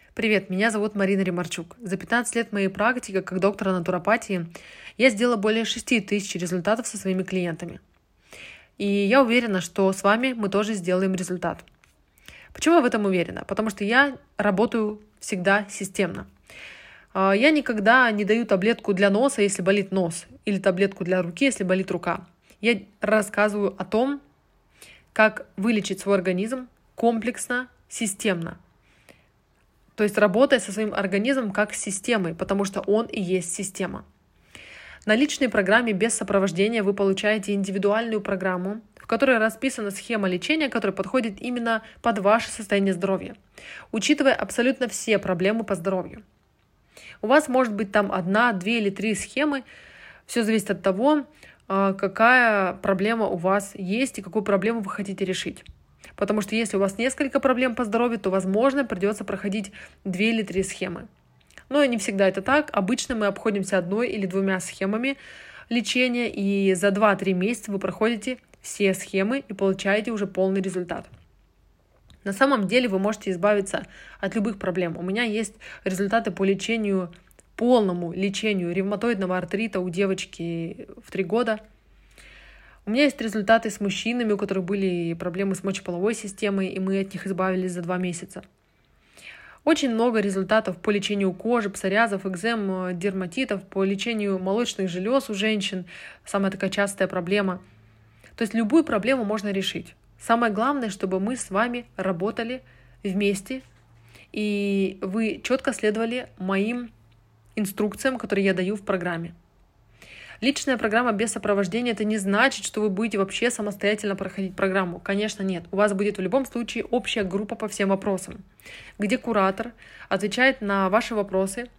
Привет, меня зовут Марина Ремарчук. За 15 лет моей практики как доктора натуропатии я сделала более 6000 результатов со своими клиентами. И я уверена, что с вами мы тоже сделаем результат. Почему я в этом уверена? Потому что я работаю всегда системно. Я никогда не даю таблетку для носа, если болит нос, или таблетку для руки, если болит рука. Я рассказываю о том, как вылечить свой организм комплексно, системно. То есть работая со своим организмом как с системой, потому что он и есть система. На личной программе без сопровождения вы получаете индивидуальную программу, в которой расписана схема лечения, которая подходит именно под ваше состояние здоровья, учитывая абсолютно все проблемы по здоровью. У вас может быть там 1, 2 или 3 схемы. Все зависит от того, какая проблема у вас есть и какую проблему вы хотите решить. Потому что если у вас несколько проблем по здоровью, то, возможно, придется проходить 2 или 3 схемы. Но не всегда это так. Обычно мы обходимся 1 или 2 схемами лечения, и за 2-3 месяца вы проходите все схемы и получаете уже полный результат. На самом деле вы можете избавиться от любых проблем. У меня есть результаты по лечению, полному лечению ревматоидного артрита у девочки в 3 года. У меня есть результаты с мужчинами, у которых были проблемы с мочеполовой системой, и мы от них избавились за 2 месяца. Очень много результатов по лечению кожи, псориазов, экзем, дерматитов, по лечению молочных желез у женщин. Самая такая частая проблема. То есть любую проблему можно решить. Самое главное, чтобы мы с вами работали вместе, и вы четко следовали моим инструкциям, которые я даю в программе. Личная программа без сопровождения — это не значит, что вы будете вообще самостоятельно проходить программу. Конечно, нет. У вас будет в любом случае общая группа по всем вопросам, где куратор отвечает на ваши вопросы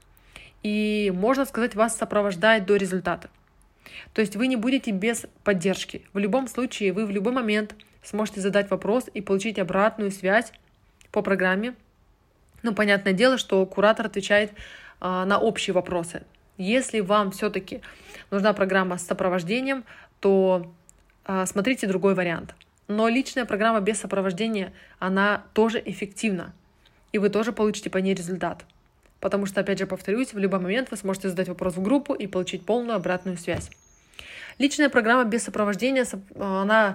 и, можно сказать, вас сопровождает до результата. То есть вы не будете без поддержки. В любом случае вы в любой момент сможете задать вопрос и получить обратную связь по программе. Понятное дело, что куратор отвечает на общие вопросы. Если вам все-таки нужна программа с сопровождением, то смотрите другой вариант. Но личная программа без сопровождения, она тоже эффективна. И вы тоже получите по ней результат. Потому что, опять же, повторюсь, в любой момент вы сможете задать вопрос в группу и получить полную обратную связь. Личная программа без сопровождения, она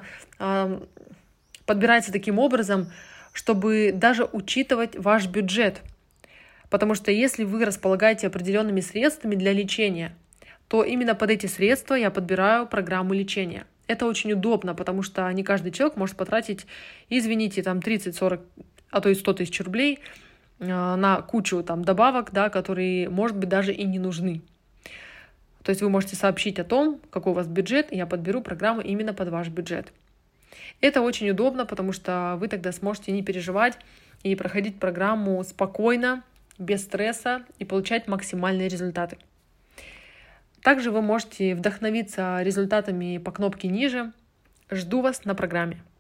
подбирается таким образом, чтобы даже учитывать ваш бюджет. Потому что если вы располагаете определенными средствами для лечения, то именно под эти средства я подбираю программу лечения. Это очень удобно, потому что не каждый человек может потратить, извините, 30-40, а то и 100 тысяч рублей на кучу добавок, которые, может быть, даже и не нужны. То есть вы можете сообщить о том, какой у вас бюджет, и я подберу программу именно под ваш бюджет. Это очень удобно, потому что вы тогда сможете не переживать и проходить программу спокойно, без стресса и получать максимальные результаты. Также вы можете вдохновиться результатами по кнопке ниже. Жду вас на программе.